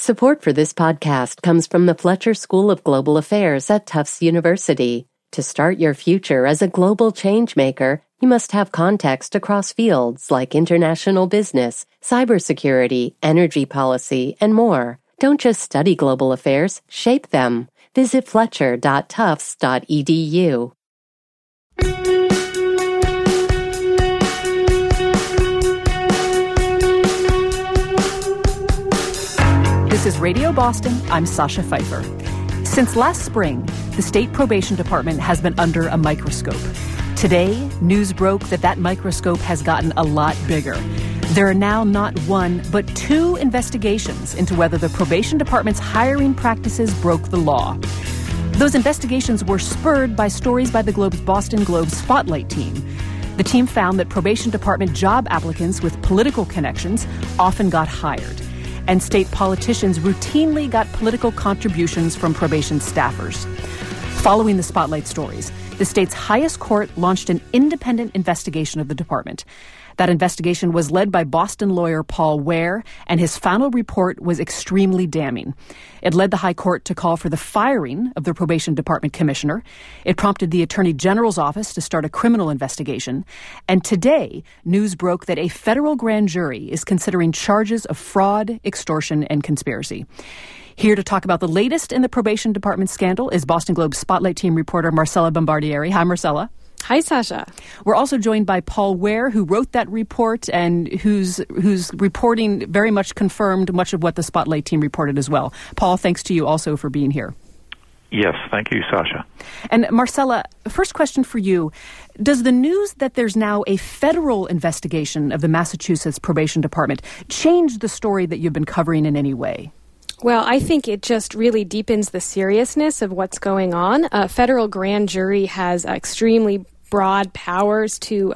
Support for this podcast comes from the Fletcher School of Global Affairs at Tufts University. To start your future as a global changemaker, you must have context across fields like international business, cybersecurity, energy policy, and more. Don't just study global affairs, shape them. Visit fletcher.tufts.edu. This is Radio Boston. I'm Sasha Pfeiffer. Since last spring, the State Probation Department has been under a microscope. Today, news broke that microscope has gotten a lot bigger. There are now not one, but two investigations into whether the Probation Department's hiring practices broke the law. Those investigations were spurred by stories by the Globe's Boston Globe Spotlight team. The team found that Probation Department job applicants with political connections often got hired, and state politicians routinely got political contributions from probation staffers. Following the Spotlight stories, the state's highest court launched an independent investigation of the department. That investigation was led by Boston lawyer Paul Ware, and his final report was extremely damning. It led the High Court to call for the firing of the Probation Department commissioner. It prompted the Attorney General's office to start a criminal investigation. And today, news broke that a federal grand jury is considering charges of fraud, extortion, and conspiracy. Here to talk about the latest in the Probation Department scandal is Boston Globe Spotlight team reporter Marcella Bombardieri. Hi, Marcella. Hi, Sasha. We're also joined by Paul Ware, who wrote that report and whose reporting very much confirmed much of what the Spotlight team reported as well. Paul, thanks to you also for being here. Yes, thank you, Sasha. And Marcella, first question for you. Does the news that there's now a federal investigation of the Massachusetts Probation Department change the story that you've been covering in any way? Well, I think it just really deepens the seriousness of what's going on. A federal grand jury has extremely broad powers to,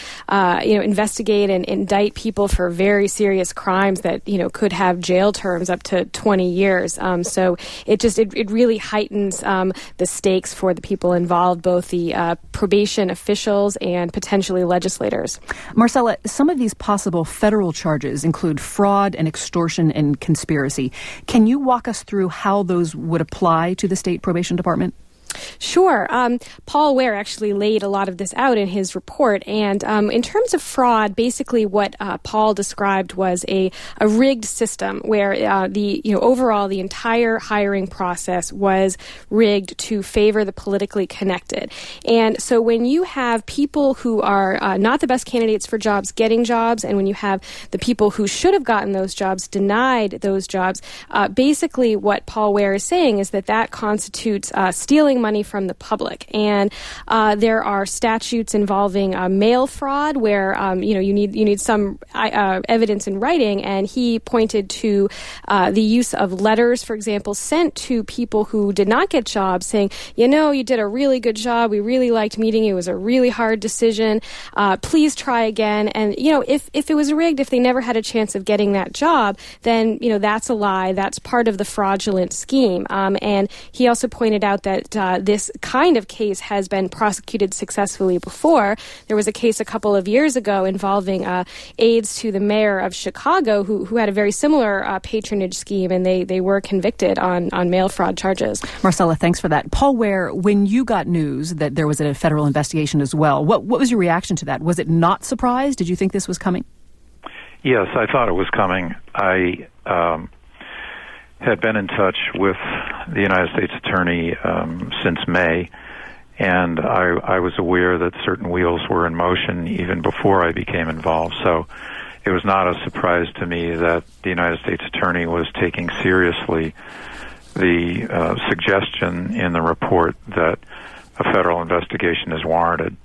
investigate and indict people for very serious crimes that, could have jail terms up to 20 years. So it really heightens the stakes for the people involved, both the probation officials and potentially legislators. Marcella, some of these possible federal charges include fraud and extortion and conspiracy. Can you walk us through how those would apply to the state probation department? Sure. Paul Ware actually laid a lot of this out in his report. And in terms of fraud, basically what Paul described was a rigged system where overall the entire hiring process was rigged to favor the politically connected. And so when you have people who are not the best candidates for jobs getting jobs, and when you have the people who should have gotten those jobs denied those jobs, basically what Paul Ware is saying is that constitutes stealing money from the public. And there are statutes involving mail fraud where you need some evidence in writing, and he pointed to the use of letters, for example, sent to people who did not get jobs saying, you did a really good job, we really liked meeting you, it was a really hard decision, please try again. And if it was rigged, if they never had a chance of getting that job, then that's a lie, that's part of the fraudulent scheme. And he also pointed out that this kind of case has been prosecuted successfully before. There was a case a couple of years ago involving aides to the mayor of Chicago who had a very similar patronage scheme, and they were convicted on mail fraud charges. Marcella, thanks for that. Paul Ware, when you got news that there was a federal investigation as well, what was your reaction to that? Was it not surprised? Did you think this was coming? Yes, I thought it was coming. I had been in touch with the United States Attorney since May, and I was aware that certain wheels were in motion even before I became involved. So it was not a surprise to me that the United States Attorney was taking seriously the suggestion in the report that a federal investigation is warranted.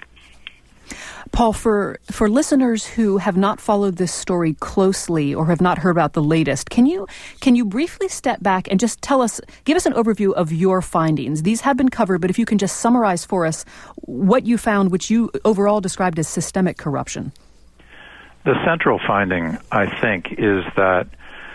Paul, for listeners who have not followed this story closely or have not heard about the latest, can you briefly step back and just give us an overview of your findings? These have been covered, but if you can just summarize for us what you found, which you overall described as systemic corruption. The central finding, I think, is that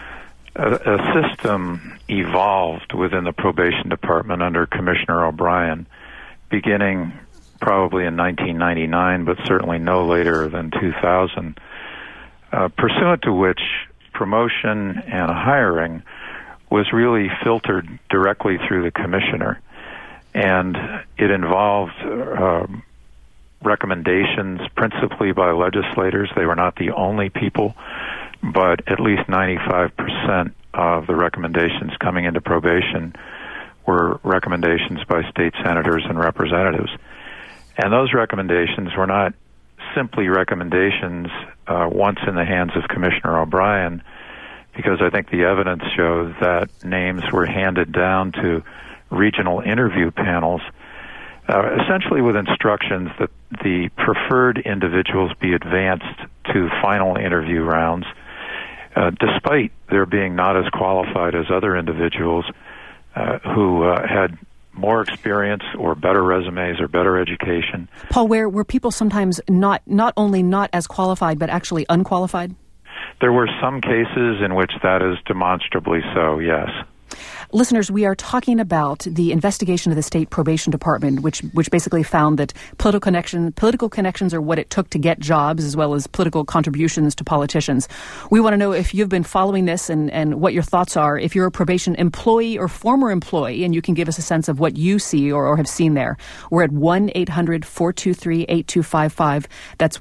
a system evolved within the probation department under Commissioner O'Brien, beginning probably in 1999, but certainly no later than 2000, pursuant to which promotion and hiring was really filtered directly through the commissioner, and it involved recommendations principally by legislators. They were not the only people, but at least 95% of the recommendations coming into probation were recommendations by state senators and representatives. And those recommendations were not simply recommendations once in the hands of Commissioner O'Brien, because I think the evidence shows that names were handed down to regional interview panels, essentially with instructions that the preferred individuals be advanced to final interview rounds, despite their being not as qualified as other individuals who had more experience or better resumes or better education. Paul, were people sometimes not only not as qualified, but actually unqualified? There were some cases in which that is demonstrably so, yes. Listeners, we are talking about the investigation of the State Probation Department, which basically found that political connections are what it took to get jobs, as well as political contributions to politicians. We want to know if you've been following this and what your thoughts are. If you're a probation employee or former employee, and you can give us a sense of what you see or have seen there. We're at 1-800-423-8255. That's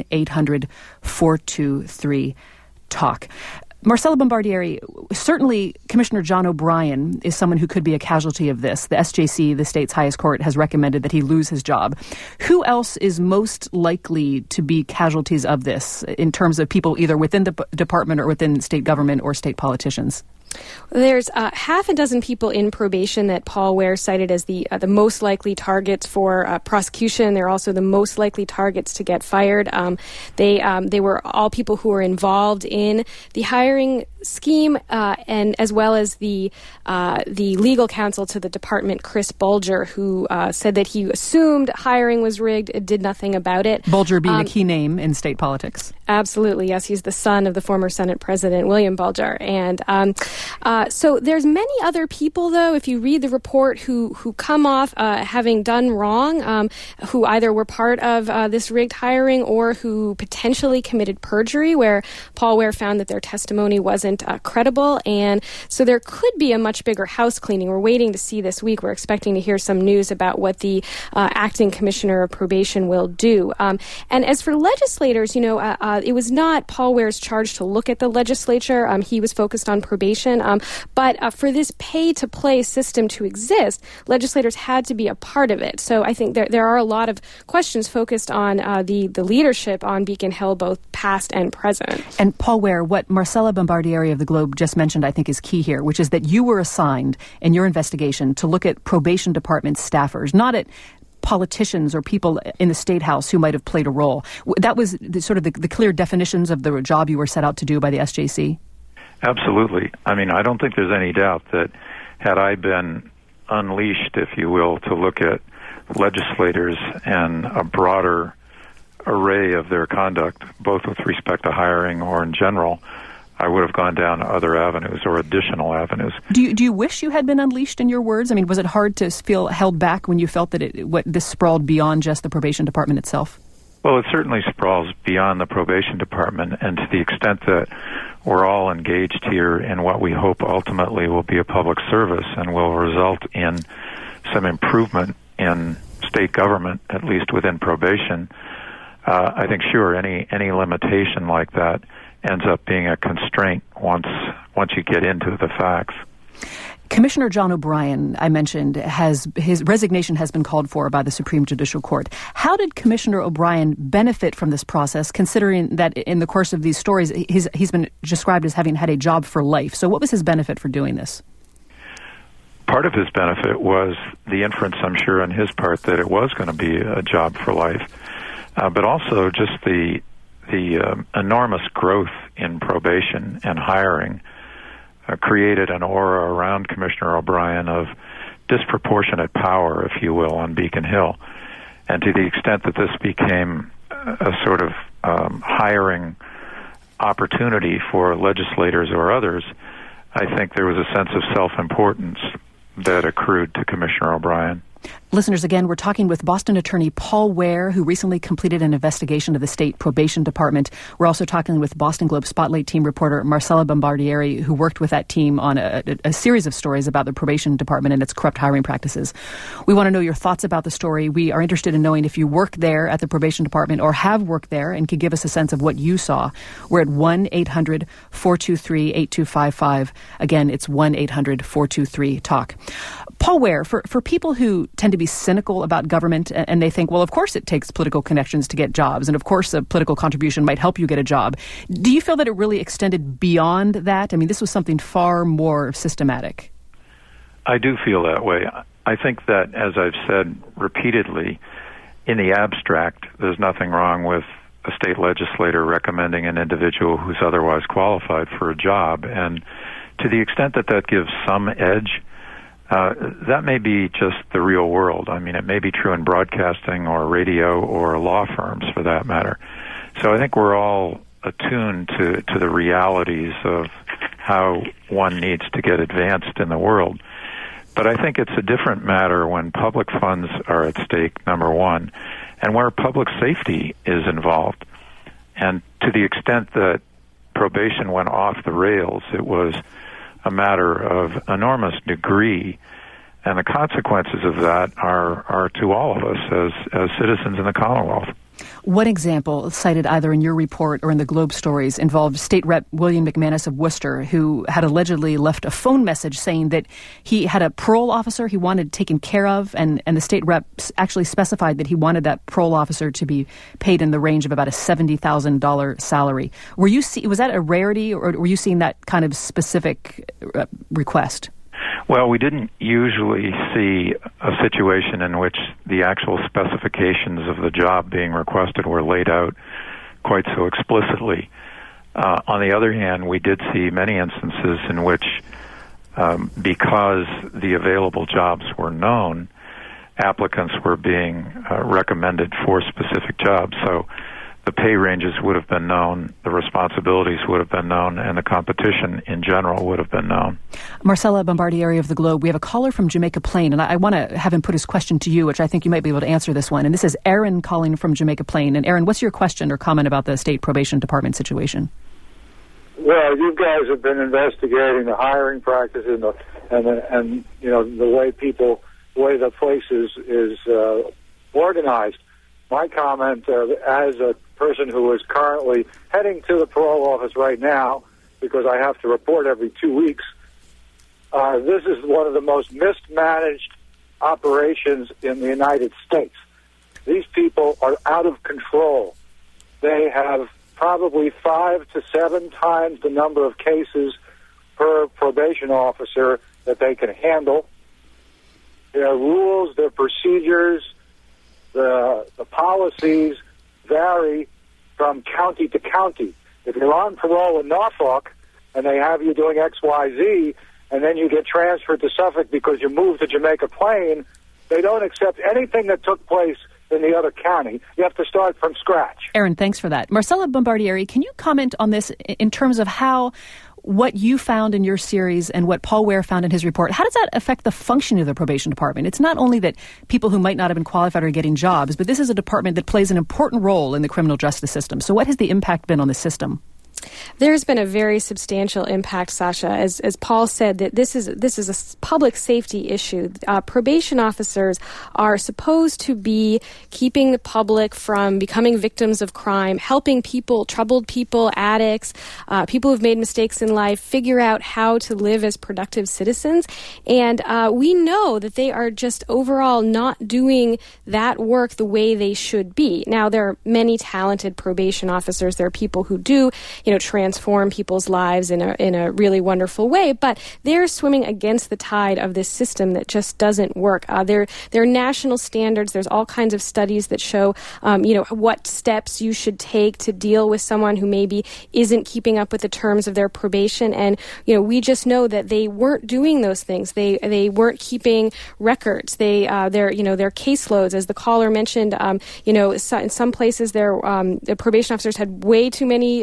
1-800-423-TALK. Marcella Bombardieri, certainly Commissioner John O'Brien is someone who could be a casualty of this. The SJC, the state's highest court, has recommended that he lose his job. Who else is most likely to be casualties of this in terms of people either within the department or within state government or state politicians? There's half a dozen people in probation that Paul Ware cited as the most likely targets for prosecution. They're also the most likely targets to get fired. They were all people who were involved in the hiring scheme, and as well as the legal counsel to the department, Chris Bulger, who said that he assumed hiring was rigged, did nothing about it. Bulger being a key name in state politics. Absolutely, yes. He's the son of the former Senate President William Bulger. And so there's many other people, though, if you read the report, who come off having done wrong, who either were part of this rigged hiring or who potentially committed perjury, where Paul Ware found that their testimony wasn't credible. And so there could be a much bigger house cleaning. We're waiting to see this week. We're expecting to hear some news about what the acting commissioner of probation will do. And as for legislators, it was not Paul Ware's charge to look at the legislature. He was focused on probation. But for this pay-to-play system to exist, legislators had to be a part of it. So I think there are a lot of questions focused on the leadership on Beacon Hill, both past and present. And Paul Ware, what Marcella Bombardieri of the Globe just mentioned, I think is key here, which is that you were assigned in your investigation to look at probation department staffers, not at politicians or people in the State House who might have played a role. That was the clear definitions of the job you were set out to do by the SJC? Absolutely. I mean, I don't think there's any doubt that had I been unleashed, if you will, to look at legislators and a broader array of their conduct, both with respect to hiring or in general, I would have gone down other avenues or additional avenues. Do you wish you had been unleashed, in your words? I mean, was it hard to feel held back when you felt that this sprawled beyond just the probation department itself? Well, it certainly sprawls beyond the probation department, and to the extent that we're all engaged here in what we hope ultimately will be a public service and will result in some improvement in state government, at least within probation, I think, sure, any limitation like that ends up being a constraint once you get into the facts. Commissioner John O'Brien, I mentioned, his resignation has been called for by the Supreme Judicial Court. How did Commissioner O'Brien benefit from this process, considering that in the course of these stories, he's been described as having had a job for life? So what was his benefit for doing this? Part of his benefit was the inference, I'm sure, on his part that it was going to be a job for life, but also just the enormous growth in probation and hiring created an aura around Commissioner O'Brien of disproportionate power, if you will, on Beacon Hill. And to the extent that this became a sort of hiring opportunity for legislators or others, I think there was a sense of self-importance that accrued to Commissioner O'Brien. Listeners, again, we're talking with Boston attorney Paul Ware, who recently completed an investigation of the state probation department. We're also talking with Boston Globe Spotlight team reporter Marcella Bombardieri, who worked with that team on a series of stories about the probation department and its corrupt hiring practices. We want to know your thoughts about the story. We are interested in knowing if you work there at the probation department or have worked there and can give us a sense of what you saw. We're at 1-800-423-8255. Again, it's 1-800-423-TALK. Paul Ware, for people who tend to be cynical about government and they think, well, of course it takes political connections to get jobs, and of course a political contribution might help you get a job. Do you feel that it really extended beyond that? I mean, this was something far more systematic. I do feel that way. I think that, as I've said repeatedly, in the abstract, there's nothing wrong with a state legislator recommending an individual who's otherwise qualified for a job. And to the extent that that gives some edge, that may be just the real world. I mean, it may be true in broadcasting or radio or law firms, for that matter. So I think we're all attuned to the realities of how one needs to get advanced in the world. But I think it's a different matter when public funds are at stake, number one, and where public safety is involved. And to the extent that probation went off the rails, it was a matter of enormous degree, and the consequences of that are to all of us as citizens in the Commonwealth. One example cited either in your report or in the Globe stories involved State Rep William McManus of Worcester, who had allegedly left a phone message saying that he had a parole officer he wanted taken care of, and the state rep actually specified that he wanted that parole officer to be paid in the range of about a $70,000 salary. Was that a rarity, or were you seeing that kind of specific request? Well, we didn't usually see a situation in which the actual specifications of the job being requested were laid out quite so explicitly. On the other hand, we did see many instances in which, because the available jobs were known, applicants were being recommended for specific jobs. So the pay ranges would have been known, the responsibilities would have been known, and the competition in general would have been known. Marcella Bombardieri of the Globe, we have a caller from Jamaica Plain, and I want to have him put his question to you, which I think you might be able to answer this one. And this is Aaron calling from Jamaica Plain. And Aaron, what's your question or comment about the state probation department situation? Well, you guys have been investigating the hiring practices and you know the way the way the place is organized. My comment as a person who is currently heading to the parole office right now, because I have to report every 2 weeks, this is one of the most mismanaged operations in the United States. These people are out of control. They have probably 5 to 7 times the number of cases per probation officer that they can handle. Their rules, their procedures, the policies vary from county to county. If you're on parole in Norfolk and they have you doing X, Y, Z, and then you get transferred to Suffolk because you moved to Jamaica Plain, they don't accept anything that took place in the other county. You have to start from scratch. Aaron, thanks for that. Marcella Bombardieri, can you comment on this in terms of what you found in your series and what Paul Ware found in his report? How does that affect the function of the probation department? It's not only that people who might not have been qualified are getting jobs, but this is a department that plays an important role in the criminal justice system. So what has the impact been on the system? There's been a very substantial impact, Sasha. As Paul said, that this is a public safety issue. Probation officers are supposed to be keeping the public from becoming victims of crime, helping people, troubled people, addicts, people who've made mistakes in life, figure out how to live as productive citizens. And we know that they are just overall not doing that work the way they should be. Now, there are many talented probation officers. There are people who do, transform people's lives in a really wonderful way, but they're swimming against the tide of this system that just doesn't work. There are national standards. There's all kinds of studies that show, what steps you should take to deal with someone who maybe isn't keeping up with the terms of their probation. And, we just know that they weren't doing those things. They weren't keeping records. Their caseloads, as the caller mentioned, in some places the probation officers had way too many people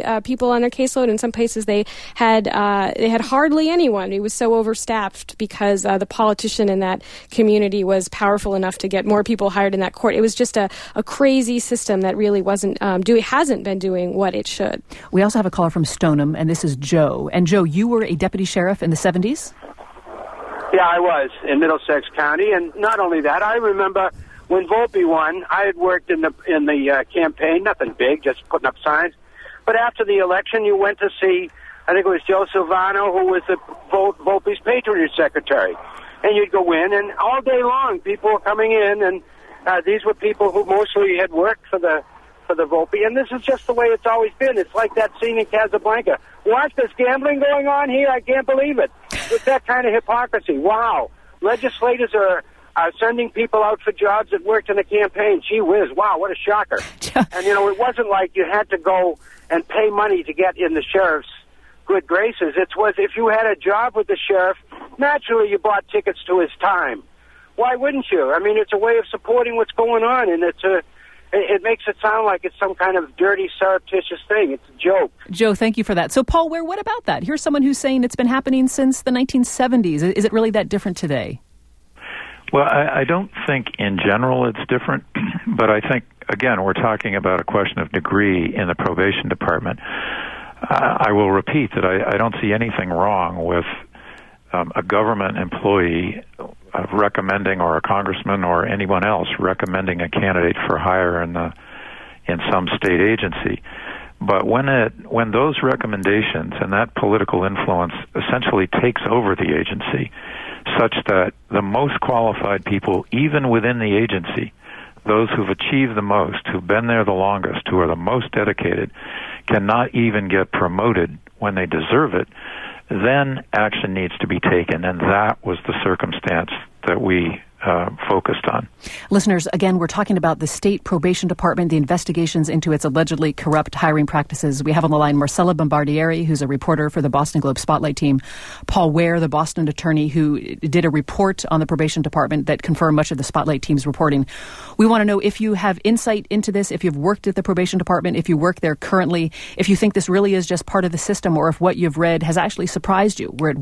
on their caseload. In some places, they had hardly anyone. It was so overstaffed because the politician in that community was powerful enough to get more people hired in that court. It was just a crazy system that really hasn't been doing what it should. We also have a caller from Stoneham, and this is Joe. And Joe, you were a deputy sheriff in the 70s? Yeah, I was in Middlesex County, and not only that, I remember when Volpe won. I had worked in the campaign, nothing big, just putting up signs. But after the election, you went to see, I think it was Joe Silvano, who was the Volpe's patronage secretary, and you'd go in, and all day long, people were coming in, and these were people who mostly had worked for the Volpe, and this is just the way it's always been. It's like that scene in Casablanca. Watch, there's gambling going on here. I can't believe it. It's that kind of hypocrisy. Wow. Legislators are sending people out for jobs that worked in the campaign. Gee whiz. Wow, what a shocker. And, it wasn't like you had to go and pay money to get in the sheriff's good graces. It was if you had a job with the sheriff, naturally you bought tickets to his time. Why wouldn't you? I mean, it's a way of supporting what's going on, and it makes it sound like it's some kind of dirty, surreptitious thing. It's a joke. Joe, thank you for that. So, Paul Ware, what about that? Here's someone who's saying it's been happening since the 1970s. Is it really that different today? Well, I don't think in general it's different, but I think, again, we're talking about a question of degree in the probation department. I will repeat that I don't see anything wrong with a government employee recommending, or a congressman or anyone else recommending a candidate for hire in some state agency. But when those recommendations and that political influence essentially takes over the agency, such that the most qualified people, even within the agency, those who've achieved the most, who've been there the longest, who are the most dedicated, cannot even get promoted when they deserve it, then action needs to be taken, and that was the circumstance that we focused on. Listeners, again, we're talking about the State Probation Department, the investigations into its allegedly corrupt hiring practices. We have on the line Marcella Bombardieri, who's a reporter for the Boston Globe Spotlight team, Paul Ware, the Boston attorney who did a report on the probation department that confirmed much of the Spotlight team's reporting. We want to know if you have insight into this, if you've worked at the probation department, if you work there currently, if you think this really is just part of the system, or if what you've read has actually surprised you. We're at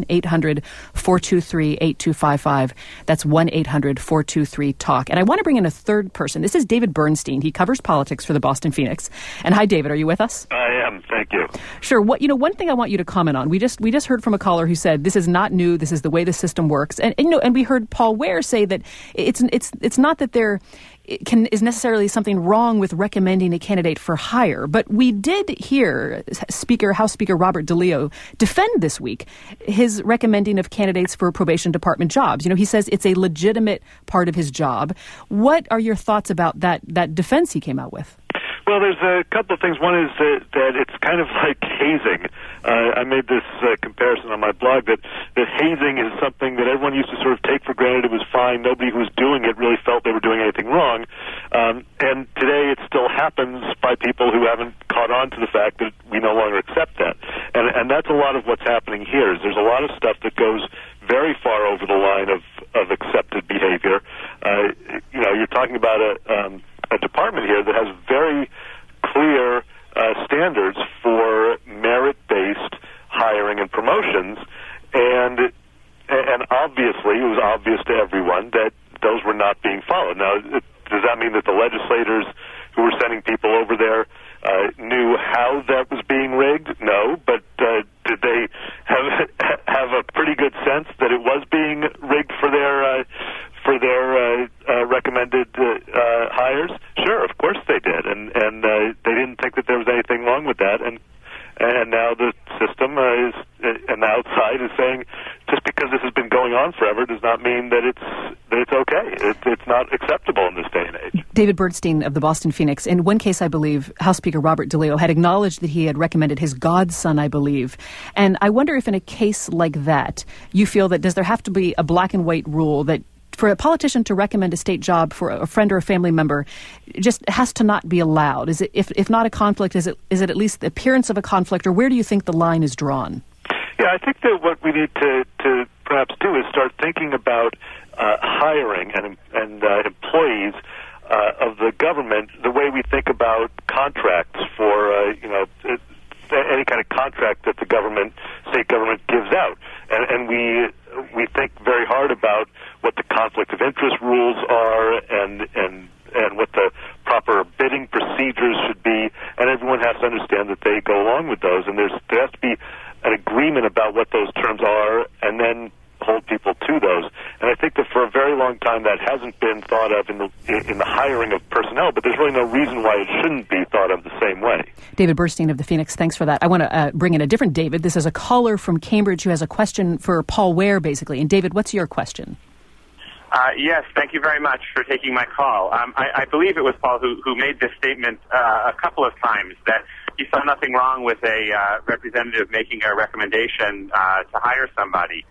1-800-423-8255. That's 1-800-423-TALK. And I want to bring in a third person. This is David Bernstein. He covers politics for the Boston Phoenix. And hi, David. Are you with us? I am. Thank you. Sure. One thing I want you to comment on. We just heard from a caller who said this is not new. This is the way the system works. And we heard Paul Ware say that it's not that there is necessarily something wrong with recommending a candidate for hire. But we did hear House Speaker Robert DeLeo defend this week his recommending of candidates for probation department jobs. He says it's a legitimate part of his job. What are your thoughts about that defense he came out with? Well, there's a couple of things. One is that it's kind of like hazing. I made this comparison on my blog that hazing is something that everyone used to sort of take for granted. It was fine. Nobody who was doing it really felt they were doing anything wrong. And today it still happens by people who haven't caught on to the fact that we no longer accept that. And that's a lot of what's happening here. Is there's a lot of stuff that goes very far over the line of accepted behavior. You're talking about a department here that has very clear standards for merit-based hiring and promotions, and obviously it was obvious to everyone that those were not being followed. Now, does that mean that the legislators who were sending people over there knew how that was being rigged? No, but did they have a pretty good sense that it was being rigged for their recommended hires? Sure, of course they did, and they didn't think that there was anything wrong with that, and now the system is and the outside is saying just because this has been going on forever does not mean that it's okay. It's not acceptable in this day and age. David Bernstein of the Boston Phoenix. In one case, I believe, House Speaker Robert DeLeo had acknowledged that he had recommended his godson, I believe. And I wonder if in a case like that, you feel that does there have to be a black and white rule that for a politician to recommend a state job for a friend or a family member just has to not be allowed? Is it, if not a conflict, is it at least the appearance of a conflict, or where do you think the line is drawn? Yeah, I think that what we need to perhaps do is start thinking about hiring and employees of the government the way we think about contracts for and we think very hard about what the conflict of interest rules are and what the proper bidding procedures should be, and everyone has to understand that they go along with those, and there has to be an agreement about what those terms are, and then hold people to those. And I think that for a very long time that hasn't been thought of in the hiring of personnel, but there's really no reason why it shouldn't be thought of the same way. David Bernstein of the Phoenix, thanks for that. I want to bring in a different David. This is a caller from Cambridge who has a question for Paul Ware, basically. And David, what's your question? Yes, thank you very much for taking my call. I believe it was Paul who made this statement a couple of times, that he saw nothing wrong with a representative making a recommendation to hire somebody.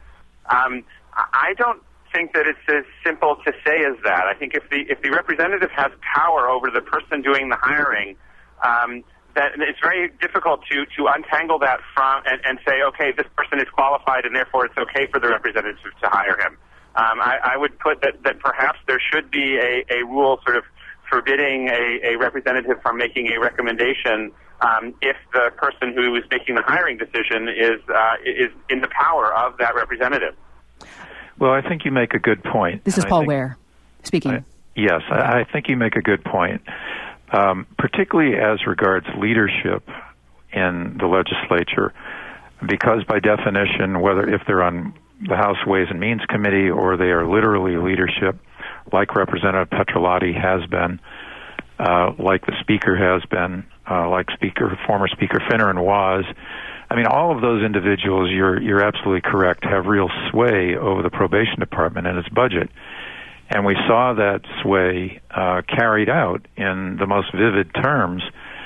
I don't think that it's as simple to say as that. I think if the representative has power over the person doing the hiring, that it's very difficult to untangle that from and say, okay, this person is qualified and therefore it's okay for the representative to hire him. I would put that perhaps there should be a rule sort of forbidding a representative from making a recommendation if the person who is making the hiring decision is in the power of that representative. Well, I think you make a good point. This is Paul Ware speaking. Yes, I think you make a good point, particularly as regards leadership in the legislature, because by definition, whether if they're on the House Ways and Means Committee or they are literally leadership, like Representative Petrolotti has been, like the Speaker has been, like former Speaker Finneran was. I mean, all of those individuals, you're absolutely correct, have real sway over the probation department and its budget. And we saw that sway carried out in the most vivid terms.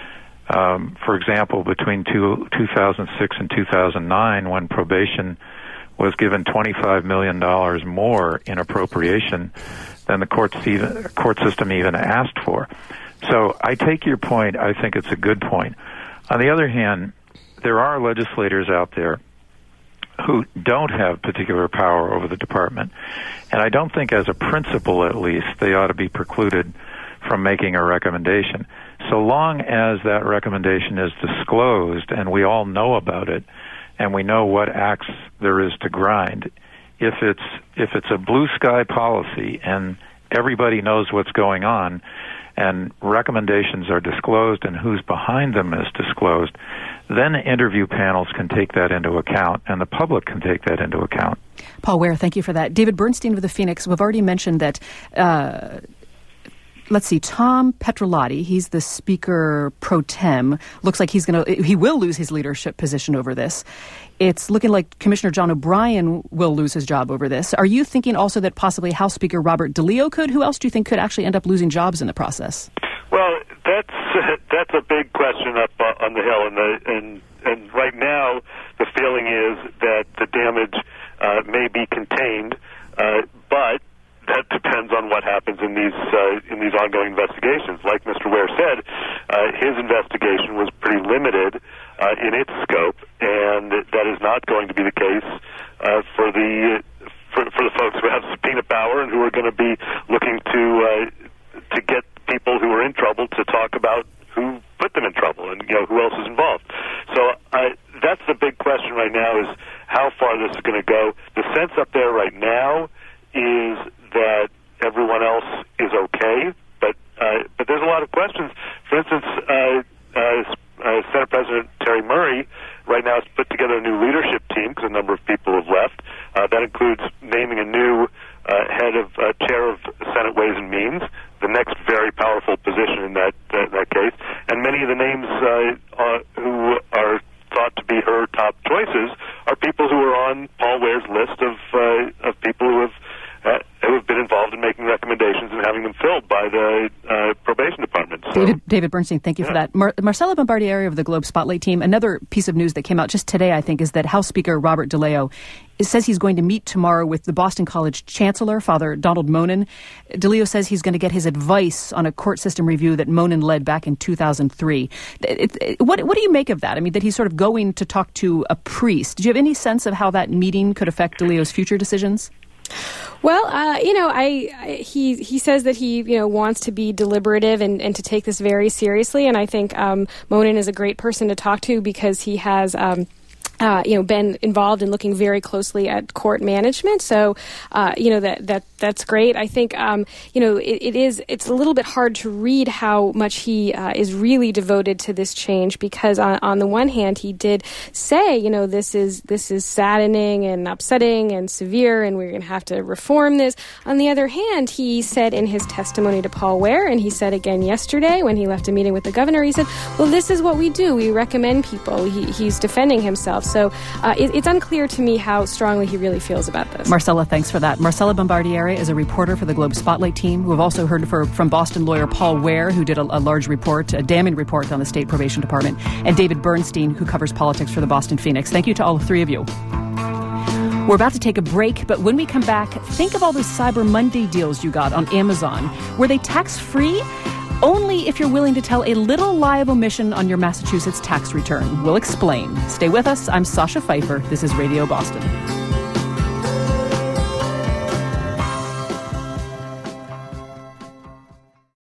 For example, between 2006 and 2009, when probation was given $25 million more in appropriation than the court system even asked for. So I take your point. I think it's a good point. On the other hand, there are legislators out there who don't have particular power over the department, and I don't think as a principle, at least, they ought to be precluded from making a recommendation. So long as that recommendation is disclosed and we all know about it and we know what axe there is to grind, if it's a blue sky policy and everybody knows what's going on and recommendations are disclosed and who's behind them is disclosed, then interview panels can take that into account and the public can take that into account. Paul Ware, thank you for that. David Bernstein of the Phoenix, we've already mentioned that let's see, Tom Petrolotti, he's the Speaker pro tem. Looks like he will lose his leadership position over this. It's looking like Commissioner John O'Brien will lose his job over this. Are you thinking also that possibly House Speaker Robert DeLeo could? Who else do you think could actually end up losing jobs in the process? Well, that's a big question up on the Hill, and right now the feeling is that the damage may be contained, but that depends on what happens in these ongoing investigations. Like Mr. Ware said, his investigation was pretty limited in its scope, and that is not going to be the case for the folks who have subpoena power and who are going to be looking to get people who are in trouble to talk about who put them in trouble and who else is involved. So that's the big question right now, is how far this is going to go. The sense up there right now is that everyone else is okay, but there's a lot of questions. For instance, Senate President Terry Murray right now has put together a new leadership team because a number of people have left. That includes naming a new chair of Senate Ways and Means, the next very powerful position in that case. And many of the names who are thought to be her top choices are people who are on Paul Ware's list of people who have been involved in making recommendations and having them filled by the probation department. So, David Bernstein, thank you for that. Marcella Bombardieri of the Globe Spotlight team, another piece of news that came out just today, I think, is that House Speaker Robert DeLeo says he's going to meet tomorrow with the Boston College Chancellor, Father Donald Monin. DeLeo says he's going to get his advice on a court system review that Monin led back in 2003. What do you make of that? I mean, that he's sort of going to talk to a priest. Do you have any sense of how that meeting could affect DeLeo's future decisions? Well, he says that he, wants to be deliberative and to take this very seriously. And I think Monin is a great person to talk to because he has been involved in looking very closely at court management. So, that's great. I think, it's a little bit hard to read how much he is really devoted to this change, because on the one hand, he did say, this is saddening and upsetting and severe, and we're going to have to reform this. On the other hand, he said in his testimony to Paul Ware, and he said again yesterday when he left a meeting with the governor, he said, well, this is what we do. We recommend people. He's defending himself. So it's unclear to me how strongly he really feels about this. Marcella, thanks for that. Marcella Bombardieri is a reporter for the Globe Spotlight team. We've also heard from Boston lawyer Paul Ware, who did a large report, a damning report on the State Probation Department, and David Bernstein, who covers politics for the Boston Phoenix. Thank you to all three of you. We're about to take a break, but when we come back, think of all those Cyber Monday deals you got on Amazon. Were they tax-free? Only if you're willing to tell a little lie of omission on your Massachusetts tax return. We'll explain. Stay with us. I'm Sasha Pfeiffer. This is Radio Boston.